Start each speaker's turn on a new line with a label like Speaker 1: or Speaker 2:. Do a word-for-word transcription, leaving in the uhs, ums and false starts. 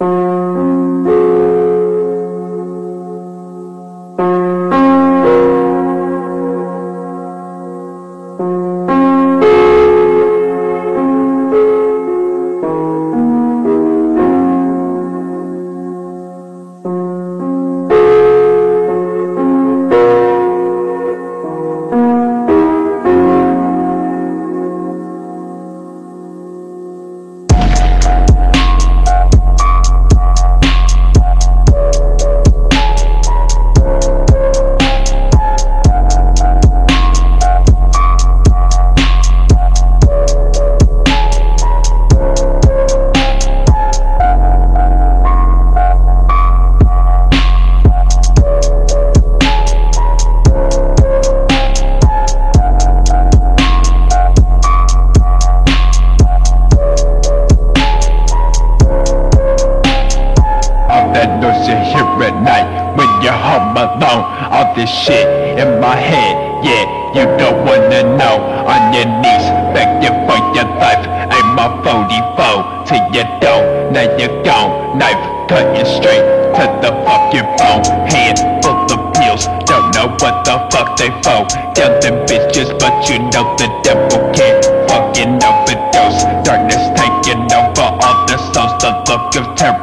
Speaker 1: All this shit in my head, yeah, you don't wanna know. On your knees, begging for your life. Aim my forty-four till you don't. Now you're gone, knife cutting straight to the fucking bone. Hand full of pills, don't know what the fuck they for. Killing bitches, but you know the devil can't fucking overdose. Darkness taking over all the souls, the look of terror.